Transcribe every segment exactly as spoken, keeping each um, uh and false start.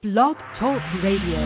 Blog Talk Radio.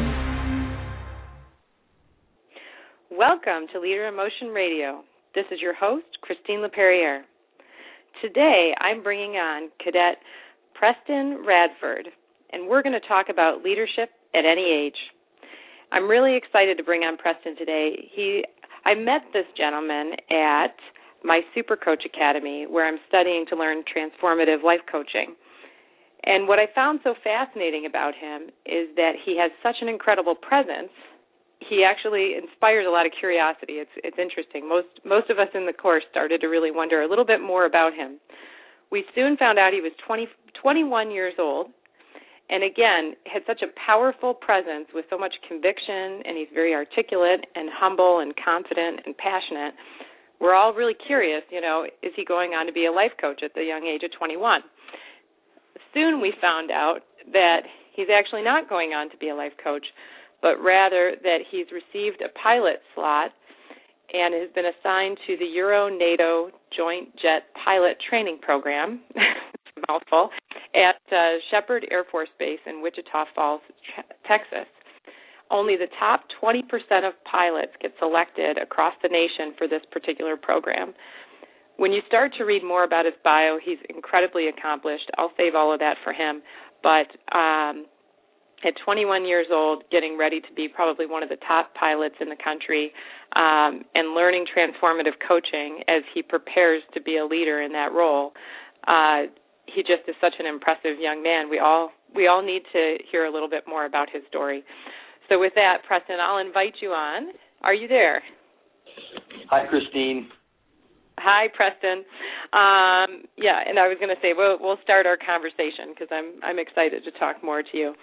Welcome to Leader in Motion Radio. This is your host, Christine LePerriere. Today, I'm bringing on Cadet Preston Radford, and we're going to talk about leadership at any age. I'm really excited to bring on Preston today. He, I met this gentleman at my Super Coach Academy, where I'm studying to learn transformative life coaching. And what I found so fascinating about him is that he has such an incredible presence. He actually inspires a lot of curiosity. It's it's interesting. Most most of us in the course started to really wonder a little bit more about him. We soon found out he was twenty, twenty-one years old, and again, had such a powerful presence with so much conviction, and he's very articulate and humble and confident and passionate. We're all really curious, you know, is he going on to be a life coach at the young age of twenty-one? Soon we found out that he's actually not going on to be a life coach, but rather that he's received a pilot slot and has been assigned to the Euro-NATO Joint Jet Pilot Training Program, it's a mouthful, at uh, Shepherd Air Force Base in Wichita Falls, Texas. Only the top twenty percent of pilots get selected across the nation for this particular program. When you start to read more about his bio, he's incredibly accomplished. I'll save all of that for him. But um, at twenty-one years old, getting ready to be probably one of the top pilots in the country um, and learning transformative coaching as he prepares to be a leader in that role, uh, he just is such an impressive young man. We all we all need to hear a little bit more about his story. So with that, Preston, I'll invite you on. Are you there? Hi, Christine. Hi, Preston. Um, yeah, and I was going to say we'll, we'll start our conversation because I'm I'm excited to talk more to you.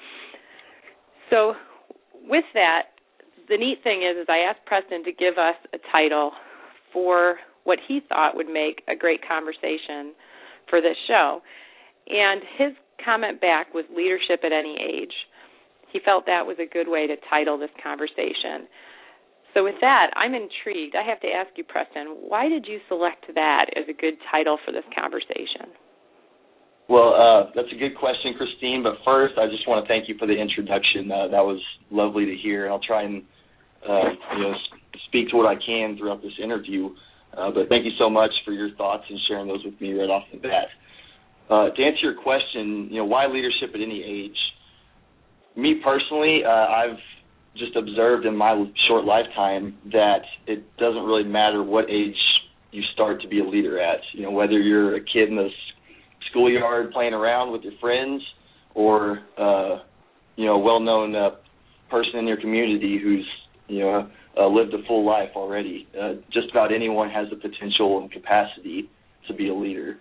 So with that, the neat thing is, is I asked Preston to give us a title for what he thought would make a great conversation for this show. And his comment back was leadership at any age. He felt that was a good way to title this conversation. So with that, I'm intrigued. I have to ask you, Preston, why did you select that as a good title for this conversation? Well, uh, that's a good question, Christine. But first, I just want to thank you for the introduction. Uh, that was lovely to hear. I'll try and uh, you know speak to what I can throughout this interview. Uh, but thank you so much for your thoughts and sharing those with me right off the bat. Uh, to answer your question, you know, why leadership at any age? Me personally, uh, I've just observed in my short lifetime that it doesn't really matter what age you start to be a leader at. You know, whether you're a kid in the schoolyard playing around with your friends or, uh, you know, a well-known uh, person in your community who's, you know, uh, lived a full life already. Uh, just about anyone has the potential and capacity to be a leader.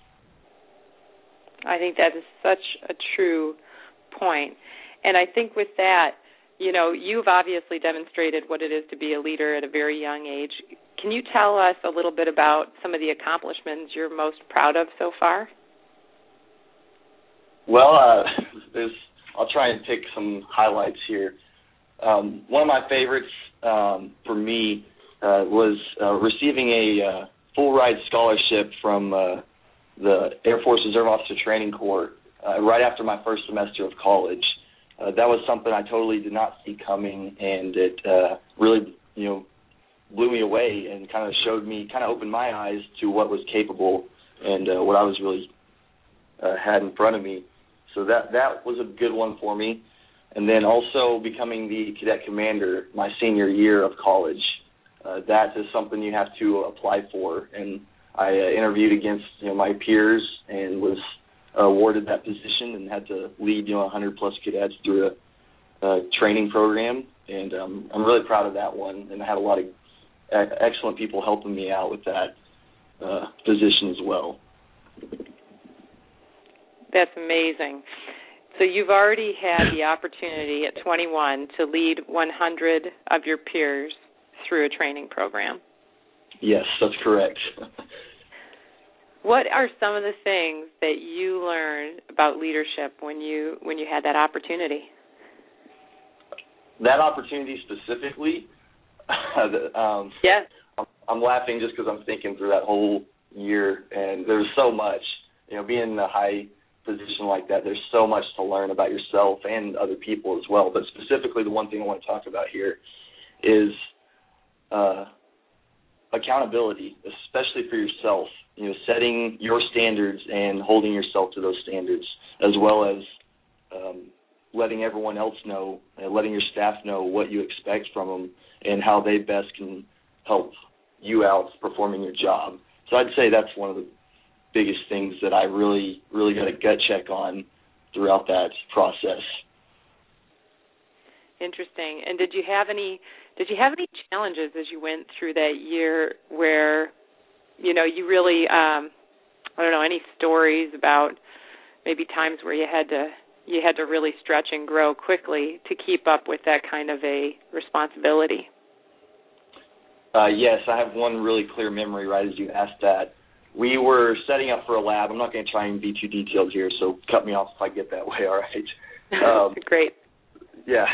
I think that is such a true point. And I think with that, you know, you've obviously demonstrated what it is to be a leader at a very young age. Can you tell us a little bit about some of the accomplishments you're most proud of so far? Well, uh, there's, I'll try and pick some highlights here. Um, one of my favorites um, for me uh, was uh, receiving a uh, full-ride scholarship from uh, the Air Force Reserve Officer Training Corps uh, right after my first semester of college. Uh, that was something I totally did not see coming, and it uh, really, you know, blew me away and kind of showed me, kind of opened my eyes to what was capable and uh, what I was really uh, had in front of me. So that that was a good one for me. And then also becoming the cadet commander my senior year of college. Uh, that is something you have to apply for, and I uh, interviewed against you know my peers and was awarded that position and had to lead, you know, one hundred plus cadets through a, a training program, and um, I'm really proud of that one. And I had a lot of excellent people helping me out with that uh, position as well. That's amazing. So you've already had the opportunity at twenty-one to lead one hundred of your peers through a training program. Yes, that's correct. What are some of the things that you learned about leadership when you when you had that opportunity? That opportunity specifically, um, yes. I'm, I'm laughing just because I'm thinking through that whole year, and there's so much. You know, being a high position like that, there's so much to learn about yourself and other people as well. But specifically, the one thing I want to talk about here is uh, accountability, especially for yourself. You know, setting your standards and holding yourself to those standards, as well as um, letting everyone else know, uh, letting your staff know what you expect from them and how they best can help you out performing your job. So I'd say that's one of the biggest things that I really, really got a gut check on throughout that process. Interesting. And did you have any did you have any challenges as you went through that year where, you know, you really um, I don't know, any stories about maybe times where you had to you had to really stretch and grow quickly to keep up with that kind of a responsibility? Uh, yes, I have one really clear memory right as you asked that. We were setting up for a lab. I'm not going to try and be too detailed here, so cut me off if I get that way, all right? Um, Great. Yeah.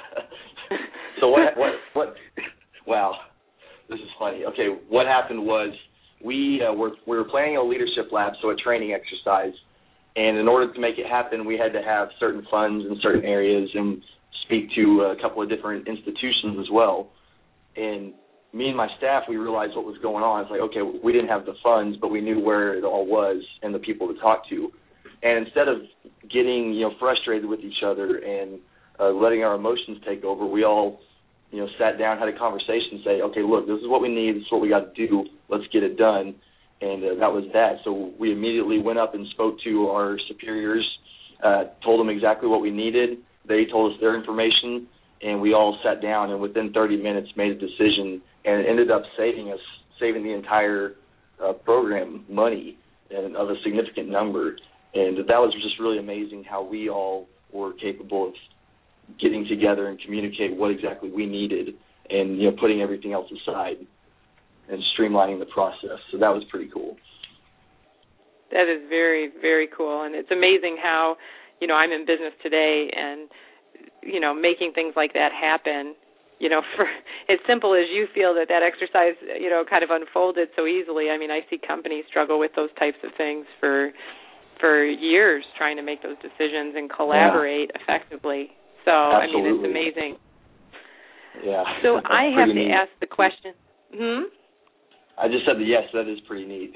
So what, what, what, wow, this is funny. Okay, what happened was we, uh, were, we were planning a leadership lab, so a training exercise, and in order to make it happen, we had to have certain funds in certain areas and speak to a couple of different institutions as well. And me and my staff, we realized what was going on. It's like, okay, we didn't have the funds, but we knew where it all was and the people to talk to. And instead of getting, you know, frustrated with each other and uh, letting our emotions take over, we all, you know, sat down, had a conversation, and say, okay, look, this is what we need. This is what we got to do. Let's get it done. And uh, that was that. So we immediately went up and spoke to our superiors, uh, told them exactly what we needed. They told us their information, and we all sat down and within thirty minutes made a decision, and it ended up saving us, saving the entire uh, program money and of a significant number. And that was just really amazing how we all were capable of getting together and communicate what exactly we needed and, you know, putting everything else aside and streamlining the process. So that was pretty cool. That is very, very cool. And it's amazing how, you know, I'm in business today and, you know, making things like that happen, you know, for as simple as you feel that that exercise, you know, kind of unfolded so easily. I mean, I see companies struggle with those types of things for for years, trying to make those decisions and collaborate yeah. effectively. So, Absolutely. I mean, it's amazing. Yeah. So I have to neat. ask the question. Hmm? I just said that, yes, that is pretty neat.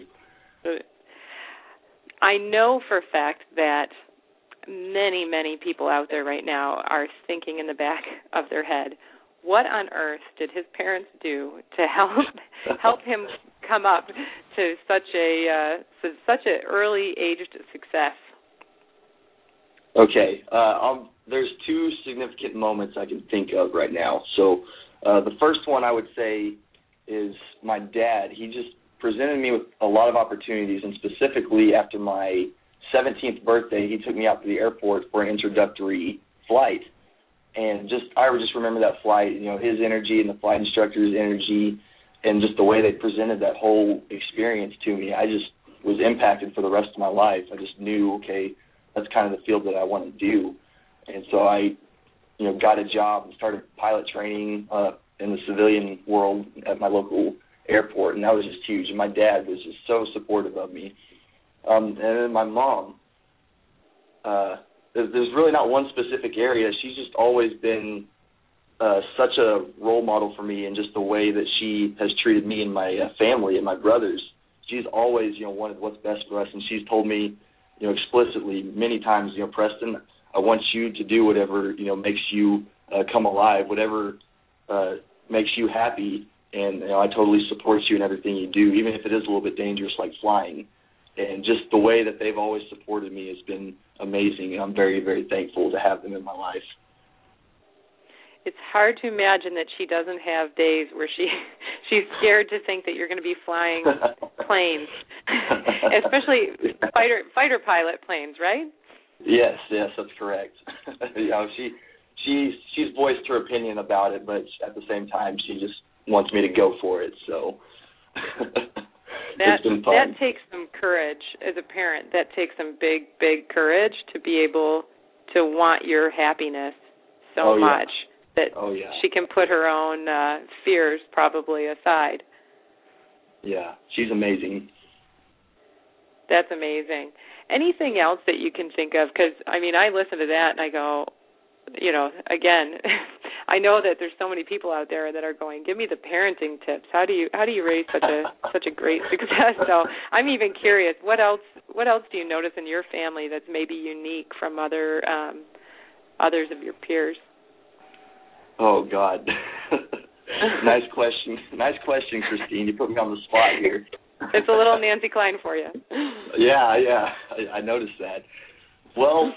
I know for a fact that many, many people out there right now are thinking in the back of their head, what on earth did his parents do to help help him come up to such a uh, such an early aged success? Okay, uh, I'll, there's two significant moments I can think of right now. So uh, the first one I would say is my dad. He just presented me with a lot of opportunities, and specifically after my seventeenth birthday, he took me out to the airport for an introductory flight. And just I would just remember that flight, you know, his energy and the flight instructor's energy and just the way they presented that whole experience to me. I just was impacted for the rest of my life. I just knew, okay, that's kind of the field that I want to do. And so I, you know, got a job and started pilot training uh, in the civilian world at my local airport, and that was just huge. And my dad was just so supportive of me. Um, and then my mom, uh, there's, there's really not one specific area. She's just always been uh, such a role model for me, and just the way that she has treated me and my uh, family and my brothers. She's always, you know, wanted what's best for us, and she's told me, you know, explicitly many times, you know, Preston, I want you to do whatever, you know, makes you uh, come alive, whatever uh, makes you happy, and, you know, I totally support you in everything you do, even if it is a little bit dangerous like flying. And just the way that they've always supported me has been amazing, and I'm very, very thankful to have them in my life. It's hard to imagine that she doesn't have days where she she's scared to think that you're going to be flying planes, especially fighter fighter pilot planes, right? Yes, yes, that's correct. You know, she she she's voiced her opinion about it, but at the same time, she just wants me to go for it. So that it's been fun. That takes some courage as a parent. That takes some big, big courage to be able to want your happiness so oh, yeah. much. That oh, yeah. she can put her own uh, fears probably aside. Yeah, she's amazing. That's amazing. Anything else that you can think of? Because, I mean, I listen to that and I go, you know, again, I know that there's so many people out there that are going, give me the parenting tips. How do you how do you raise such a such a great success? So I'm even curious, what else what else do you notice in your family that's maybe unique from other um, others of your peers? Oh God, nice question, nice question, Christine. You put me on the spot here. It's a little Nancy Klein for you. Yeah, yeah, I, I noticed that. Well,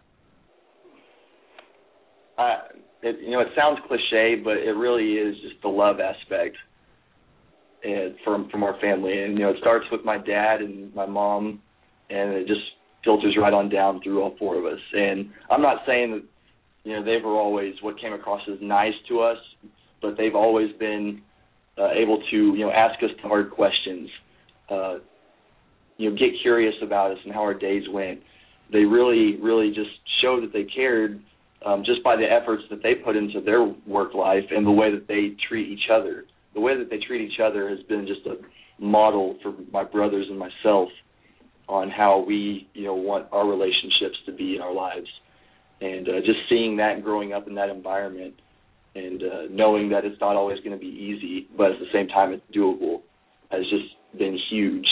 I, it, you know, it sounds cliche, but it really is just the love aspect and from from our family. And, you know, it starts with my dad and my mom, and it just filters right on down through all four of us. And I'm not saying that, you know, they were always what came across as nice to us, but they've always been uh, able to, you know, ask us the hard questions, uh, you know, get curious about us and how our days went. They really, really just showed that they cared um, just by the efforts that they put into their work life and the way that they treat each other. The way that they treat each other has been just a model for my brothers and myself on how we, you know, want our relationships to be in our lives. And uh, just seeing that and growing up in that environment and uh, knowing that it's not always going to be easy, but at the same time it's doable, has just been huge.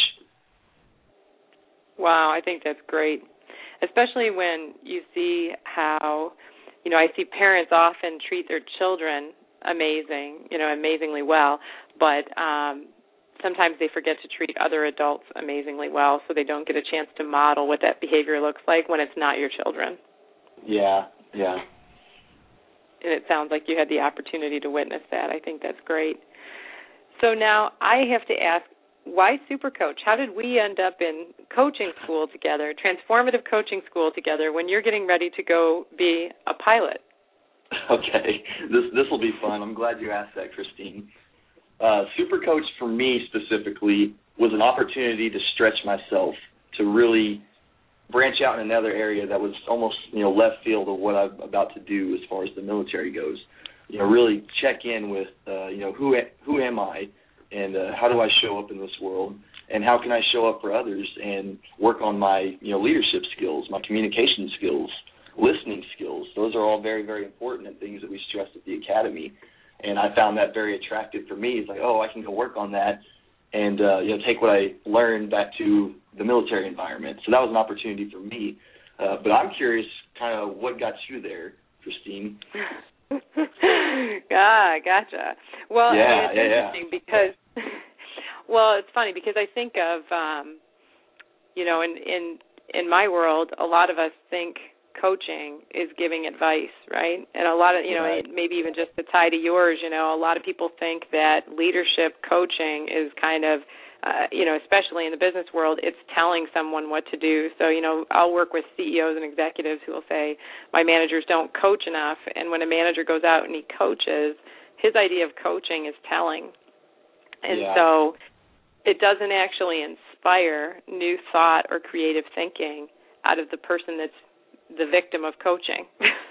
Wow, I think that's great, especially when you see how, you know, I see parents often treat their children amazing, you know, amazingly well, but um, sometimes they forget to treat other adults amazingly well, so they don't get a chance to model what that behavior looks like when it's not your children. Yeah, yeah. And it sounds like you had the opportunity to witness that. I think that's great. So now I have to ask, why Supercoach? How did we end up in coaching school together, transformative coaching school together, when you're getting ready to go be a pilot? Okay, this this will be fun. I'm glad you asked that, Christine. Uh, Supercoach for me specifically was an opportunity to stretch myself, to really branch out in another area that was almost, you know, left field of what I'm about to do as far as the military goes. You know, really check in with, uh, you know, who who am I, and uh, how do I show up in this world, and how can I show up for others and work on my, you know, leadership skills, my communication skills, listening skills. Those are all very, very important and things that we stress at the academy. And I found that very attractive for me. It's like, oh, I can go work on that and, uh, you know, take what I learned back to the military environment. So that was an opportunity for me. Uh, but I'm curious kind of what got you there, Christine. Ah, gotcha. Well, yeah, it's yeah, interesting yeah. because, well, it's funny because I think of, um, you know, in, in in my world, a lot of us think coaching is giving advice, right? And a lot of, you know, right. maybe even just to tie to yours, you know, a lot of people think that leadership coaching is kind of, uh, you know, especially in the business world, it's telling someone what to do. So, you know, I'll work with C E Os and executives who will say, my managers don't coach enough. And when a manager goes out and he coaches, his idea of coaching is telling. And yeah. so it doesn't actually inspire new thought or creative thinking out of the person that's the victim of coaching,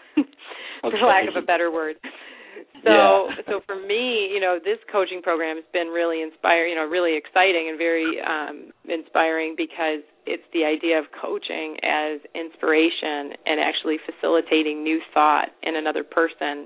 for okay. lack of a better word. So, yeah. so for me, you know, this coaching program has been really inspiring, you know, really exciting and very um, inspiring because it's the idea of coaching as inspiration and actually facilitating new thought in another person,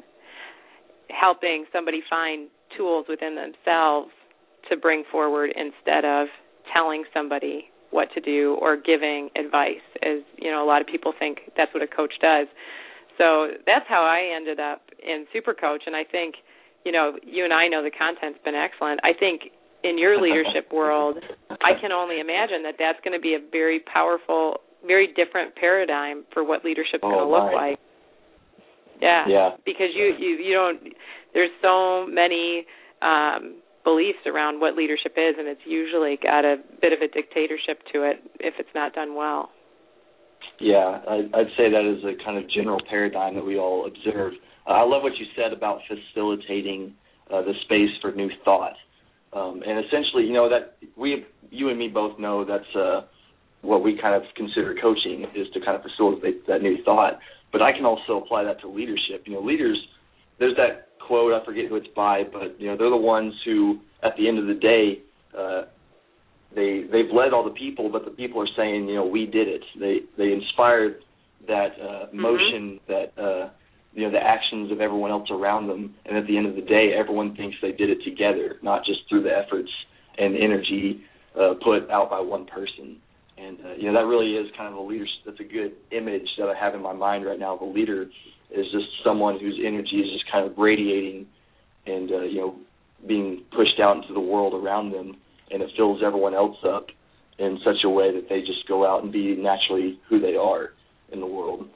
helping somebody find tools within themselves to bring forward instead of telling somebody what to do or giving advice, as, you know, a lot of people think that's what a coach does. So that's how I ended up in Supercoach, and I think, you know, you and I know the content's been excellent. I think in your leadership world, I can only imagine that that's going to be a very powerful, very different paradigm for what leadership's oh, going to look right. like. Yeah, yeah, because you, you, you don't, there's so many um, beliefs around what leadership is, and it's usually got a bit of a dictatorship to it if it's not done well. Yeah, I'd, I'd say that is a kind of general paradigm that we all observe. Uh, I love what you said about facilitating uh, the space for new thought. Um, and essentially, you know, that we, you and me both know that's uh, what we kind of consider coaching, is to kind of facilitate that new thought. But I can also apply that to leadership. You know, leaders, there's that quote, I forget who it's by, but, you know, they're the ones who, at the end of the day, uh, they they've led all the people, but the people are saying, you know, we did it. They they inspired that uh, motion, mm-hmm. that uh, you know, the actions of everyone else around them, and at the end of the day, everyone thinks they did it together, not just through the efforts and energy uh, put out by one person. And uh, you know, that really is kind of a leader. That's a good image that I have in my mind right now of a leader, is just someone whose energy is just kind of radiating and uh, you know, being pushed out into the world around them, and it fills everyone else up in such a way that they just go out and be naturally who they are in the world.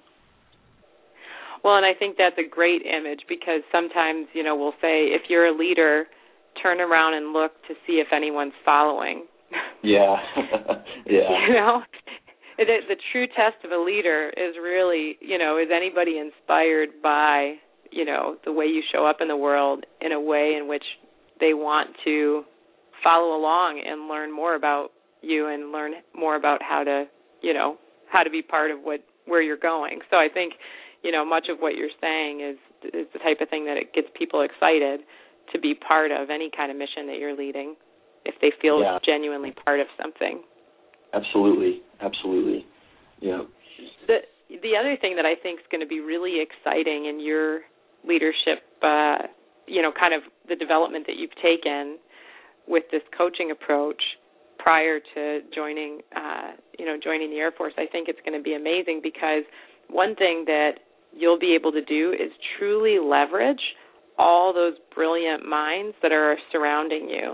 Well, and I think that's a great image, because sometimes, you know, we'll say, if you're a leader, turn around and look to see if anyone's following. Yeah, yeah. You know, the, the true test of a leader is really, you know, is anybody inspired by, you know, the way you show up in the world in a way in which they want to follow along and learn more about you and learn more about how to, you know, how to be part of what where you're going. So I think, you know, much of what you're saying is is the type of thing that it gets people excited to be part of any kind of mission that you're leading, if they feel yeah. genuinely part of something. Absolutely, absolutely. Yeah. The the other thing that I think is going to be really exciting in your leadership, uh, you know, kind of the development that you've taken with this coaching approach prior to joining, uh, you know, joining the Air Force, I think it's going to be amazing, because one thing that you'll be able to do is truly leverage all those brilliant minds that are surrounding you.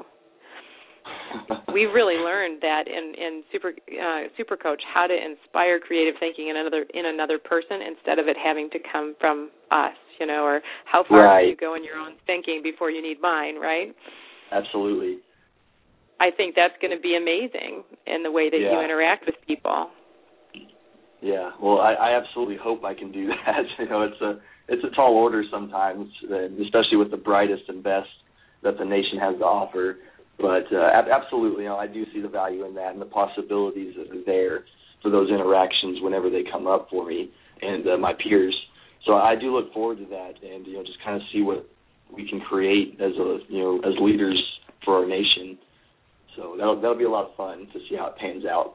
We've really learned that in, in Super uh, Super Coach, how to inspire creative thinking in another in another person instead of it having to come from us, you know, or how far right. can you go in your own thinking before you need mine, right? Absolutely. I think that's going to be amazing in the way that yeah. you interact with people. Yeah, well, I, I absolutely hope I can do that. You know, it's a it's a tall order sometimes, especially with the brightest and best that the nation has to offer. But uh, absolutely, you know, I do see the value in that and the possibilities that are there for those interactions whenever they come up for me and uh, my peers. So I do look forward to that, and you know, just kind of see what we can create as a you know as leaders for our nation. So that'll that'll be a lot of fun to see how it pans out.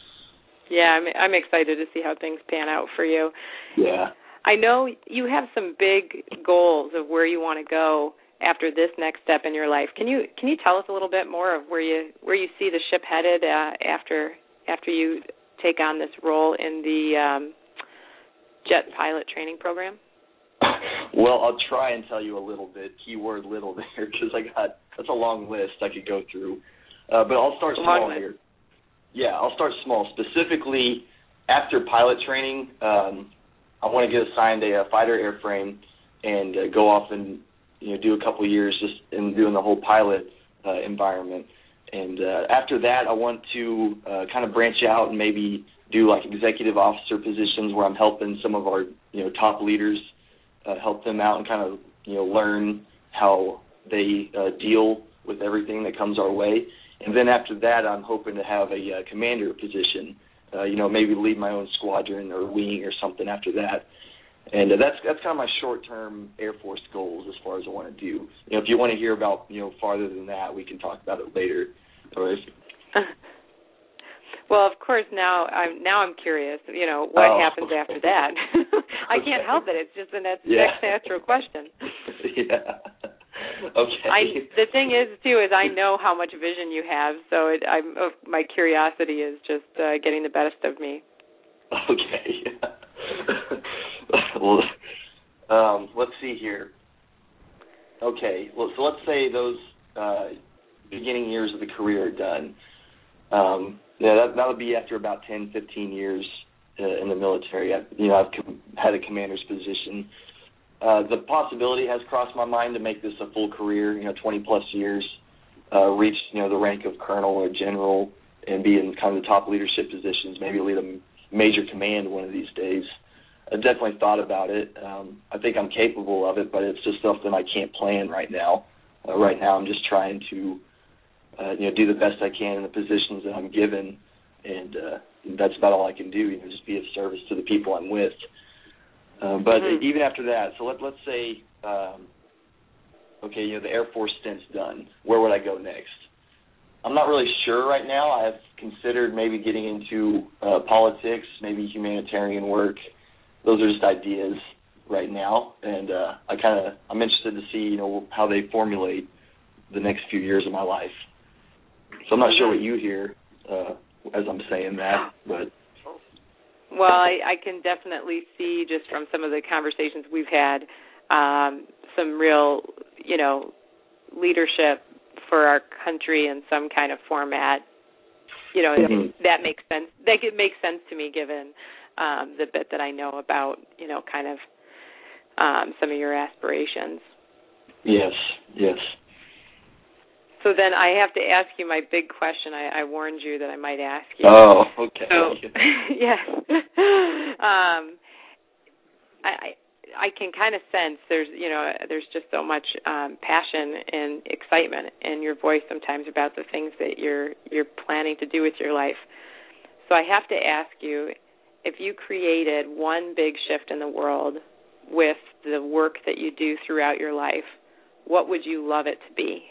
Yeah, I'm I'm excited to see how things pan out for you. Yeah. I know you have some big goals of where you want to go after this next step in your life. Can you can you tell us a little bit more of where you where you see the ship headed uh, after after you take on this role in the um, jet pilot training program? Well, I'll try and tell you a little bit. Keyword little there, because I got that's a long list I could go through. Uh, but I'll start small here. Yeah, I'll start small. Specifically, after pilot training, um, I want to get assigned a, a fighter airframe and uh, go off and you know do a couple of years just in doing the whole pilot uh, environment. And uh, after that, I want to uh, kind of branch out and maybe do like executive officer positions where I'm helping some of our you know top leaders, uh, help them out and kind of you know learn how they uh, deal with everything that comes our way. And then after that, I'm hoping to have a uh, commander position, uh, you know, maybe lead my own squadron or wing or something after that. And uh, that's that's kind of my short-term Air Force goals as far as I want to do. You know, if you want to hear about, you know, farther than that, we can talk about it later. Or if... Well, of course, now I'm now I'm curious, you know, what oh. happens after that? I okay. can't help it. It's just the next, yeah. next natural question. yeah. Okay. I, the thing is, too, is I know how much vision you have, so it, I'm, uh, my curiosity is just uh, getting the best of me. Okay. well, um, let's see here. Okay. Well, so let's say those uh, beginning years of the career are done. Um, yeah, that that would be after about ten, fifteen years uh, in the military. I, you know, I've com- had a commander's position. Uh, the possibility has crossed my mind to make this a full career, you know, twenty plus years, uh, reach, you know, the rank of colonel or general and be in kind of the top leadership positions, maybe lead a major command one of these days. I've definitely thought about it. Um, I think I'm capable of it, but it's just something I can't plan right now. Uh, right now I'm just trying to, uh, you know, do the best I can in the positions that I'm given, and uh, that's about all I can do, you know, just be of service to the people I'm with. Um, but mm-hmm. even after that, so let, let's say, um, okay, you know, the Air Force stint's done. Where would I go next? I'm not really sure right now. I've considered maybe getting into uh, politics, maybe humanitarian work. Those are just ideas right now, and uh, I kind of I'm interested to see you know how they formulate the next few years of my life. So I'm not sure what you hear uh, as I'm saying that, but well, I, I can definitely see just from some of the conversations we've had um, some real you know leadership for our country in some kind of format. You know, mm-hmm. that makes sense. That it makes sense to me given um, the bit that I know about you know kind of um, some of your aspirations. Yes, yes. So then I have to ask you my big question. I, I warned you that I might ask you. Oh, okay. So, yes. um, I, I can kind of sense there's, you know, there's just so much um, passion and excitement in your voice sometimes about the things that you're you're planning to do with your life. So I have to ask you, if you created one big shift in the world with the work that you do throughout your life, what would you love it to be?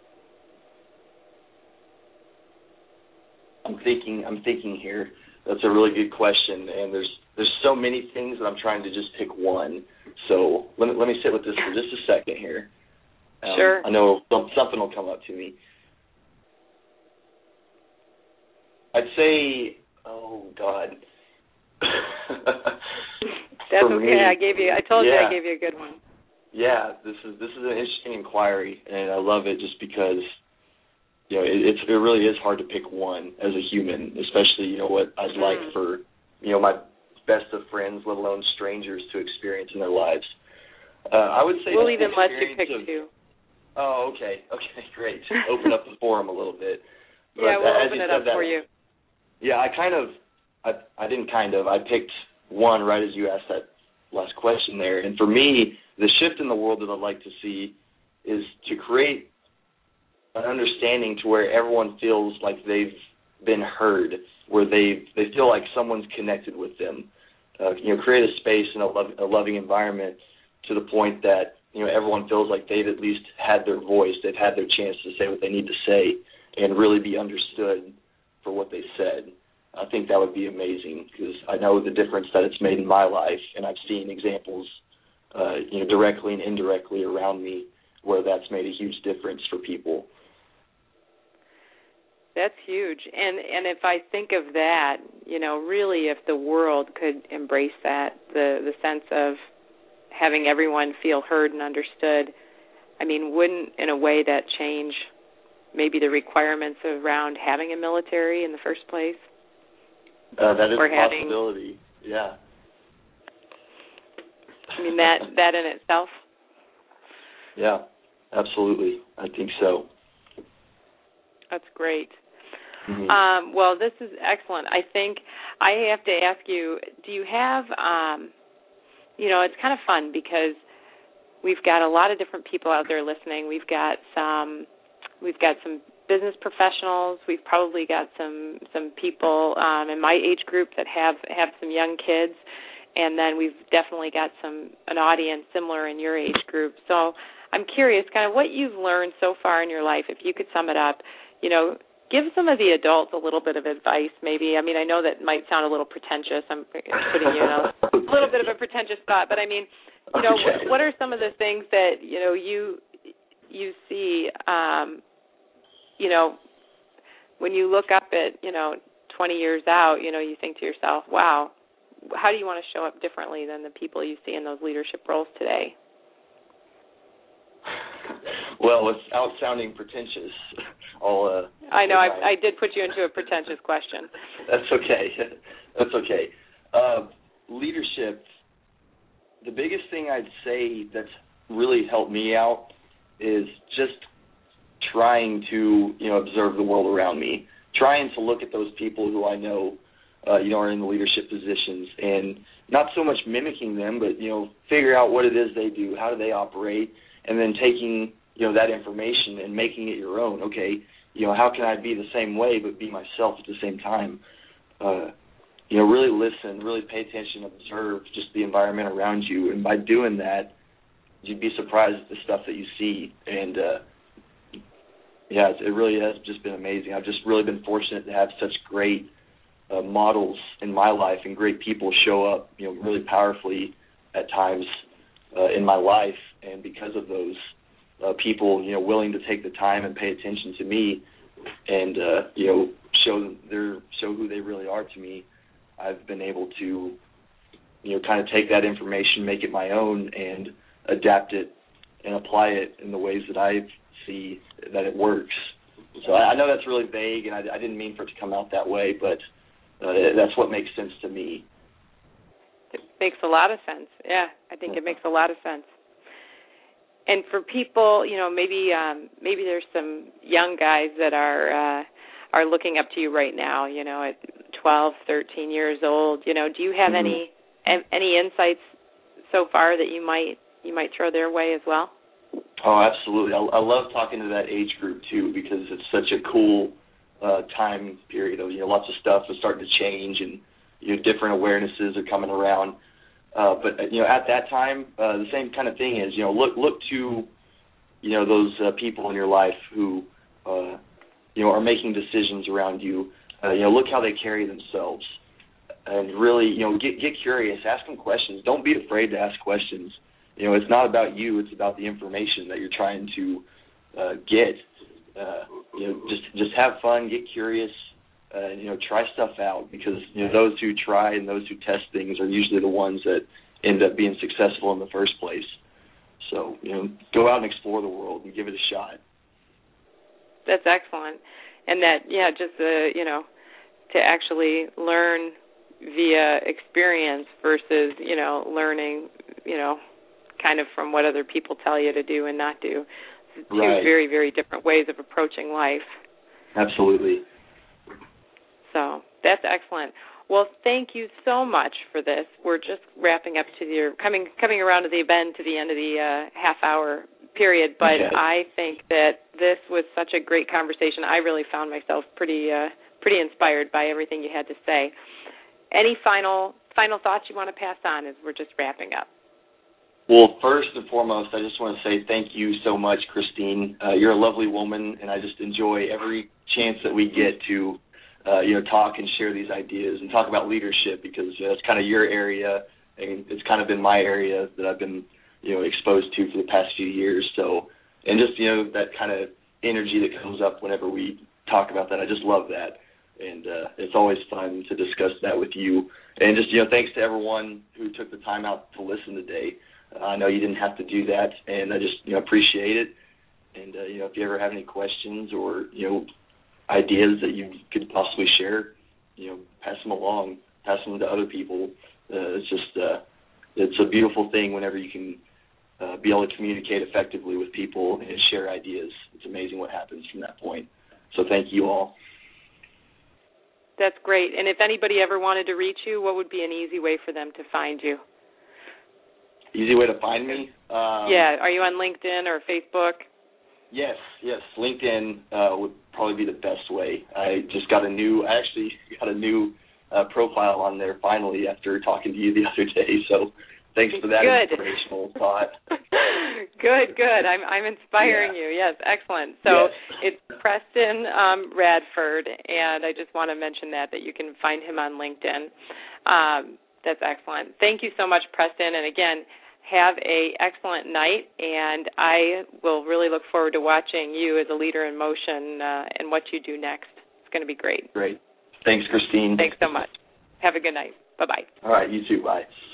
I'm thinking. I'm thinking here. That's a really good question, and there's there's so many things that I'm trying to just pick one. So let me let me sit with this for just a second here. Um, sure. I know something will come up to me. I'd say, oh God. That's okay. Me, I gave you. I told yeah. you I gave you a good one. Yeah, this is this is an interesting inquiry, and I love it just because. You know, it, it's, it really is hard to pick one as a human, especially, you know, what I'd like for, you know, my best of friends, let alone strangers, to experience in their lives. Uh, I would say we'll even let you pick of, two. Oh, okay. Okay, great. Open up the forum a little bit. But yeah, we'll as open you it said up that, for you. Yeah, I kind of, I, I didn't kind of, I picked one right as you asked that last question there. And for me, the shift in the world that I'd like to see is to create an understanding to where everyone feels like they've been heard, where they they feel like someone's connected with them. Uh, you know, create a space and a, love, a loving environment to the point that you know everyone feels like they've at least had their voice, they've had their chance to say what they need to say, and really be understood for what they said. I think that would be amazing because I know the difference that it's made in my life, and I've seen examples, uh, you know, directly and indirectly around me where that's made a huge difference for people. That's huge. And and if I think of that, you know, really if the world could embrace that, the, the sense of having everyone feel heard and understood, I mean, wouldn't, in a way, that change maybe the requirements around having a military in the first place? Uh, that is or a having, possibility, yeah. I mean, that, that in itself? Yeah, absolutely. I think so. That's great. Mm-hmm. Um, well, this is excellent. I think I have to ask you, do you have, um, you know, it's kind of fun because we've got a lot of different people out there listening. We've got some, we've got some business professionals. We've probably got some some people um, in my age group that have, have some young kids, and then we've definitely got some an audience similar in your age group. So I'm curious, kind of what you've learned so far in your life. If you could sum it up, you know. Give some of the adults a little bit of advice, maybe. I mean, I know that might sound a little pretentious. I'm putting you in a okay. little bit of a pretentious spot, but I mean, you know, okay. what are some of the things that you know you you see, um, you know, when you look up at you know twenty years out, you know, you think to yourself, wow, how do you want to show up differently than the people you see in those leadership roles today? Well, without sounding pretentious, I'll... Uh, I know, I, I did put you into a pretentious question. That's okay. That's okay. Uh, leadership, the biggest thing I'd say that's really helped me out is just trying to, you know, observe the world around me, trying to look at those people who I know, uh, you know, are in the leadership positions and not so much mimicking them, but, you know, figure out what it is they do, how do they operate, and then taking, you know, that information and making it your own. Okay, you know, how can I be the same way but be myself at the same time? Uh, you know, really listen, really pay attention, observe just the environment around you. And by doing that, you'd be surprised at the stuff that you see. And uh, yeah, it really has just been amazing. I've just really been fortunate to have such great uh, models in my life and great people show up, you know, really powerfully at times uh, in my life. And because of those uh, people, you know, willing to take the time and pay attention to me and, uh, you know, show their show who they really are to me, I've been able to, you know, kind of take that information, make it my own, and adapt it and apply it in the ways that I see that it works. So I, I know that's really vague, and I, I didn't mean for it to come out that way, but uh, that's what makes sense to me. It makes a lot of sense. Yeah, I think it makes a lot of sense. And for people, you know, maybe um, maybe there's some young guys that are uh, are looking up to you right now, you know, at twelve, thirteen years old. You know, do you have mm-hmm. any any insights so far that you might you might throw their way as well? Oh, absolutely. I, I love talking to that age group too, because it's such a cool uh, time period of, you know, lots of stuff is starting to change, and, you know, different awarenesses are coming around. Uh, but, you know, at that time, uh, the same kind of thing is, you know, look look to, you know, those uh, people in your life who, uh, you know, are making decisions around you. Uh, you know, look how they carry themselves. And really, you know, get get curious, ask them questions. Don't be afraid to ask questions. You know, it's not about you, it's about the information that you're trying to uh, get. Uh, you know, just just have fun, get curious, uh, you know, try stuff out, because, you know, those who try and those who test things are usually the ones that end up being successful in the first place. So, you know, go out and explore the world and give it a shot. That's excellent. And that, yeah, just, uh, you know, to actually learn via experience versus, you know, learning, you know, kind of from what other people tell you to do and not do. Two right. very, very different ways of approaching life. Absolutely. So that's excellent. Well, thank you so much for this. We're just wrapping up to your coming coming around to the event to the end of the uh, half hour period, but okay. I think that this was such a great conversation. I really found myself pretty uh, pretty inspired by everything you had to say. Any final final thoughts you want to pass on as we're just wrapping up? Well, first and foremost, I just want to say thank you so much, Christine. Uh, you're a lovely woman, and I just enjoy every chance that we get to, uh, you know, talk and share these ideas and talk about leadership, because you know, it's kind of your area, and it's kind of been my area that I've been, you know, exposed to for the past few years. So, and just, you know, that kind of energy that comes up whenever we talk about that, I just love that. And uh, it's always fun to discuss that with you. And just, you know, thanks to everyone who took the time out to listen today. Uh, I know you didn't have to do that, and I just, you know, appreciate it. And, uh, you know, if you ever have any questions or, you know, ideas that you could possibly share, you know, pass them along, pass them to other people. Uh, it's just, uh, it's a beautiful thing whenever you can uh, be able to communicate effectively with people and share ideas. It's amazing what happens from that point. So thank you all. That's great. And if anybody ever wanted to reach you, what would be an easy way for them to find you? Easy way to find me? Um, yeah. Are you on LinkedIn or Facebook? Yes, yes. LinkedIn uh, would probably be the best way. I just got a new, I actually got a new uh, profile on there finally after talking to you the other day. So thanks for that good. inspirational thought. Good, good. I'm I'm inspiring yeah. you. Yes, excellent. So yes. it's Preston um, Radford, and I just want to mention that, that you can find him on LinkedIn. Um, that's excellent. Thank you so much, Preston. And again, have a excellent night, and I will really look forward to watching you as a leader in motion uh, and what you do next. It's going to be great. Great. Thanks, Christine. Thanks so much. Have a good night. Bye-bye. All right, you too. Bye.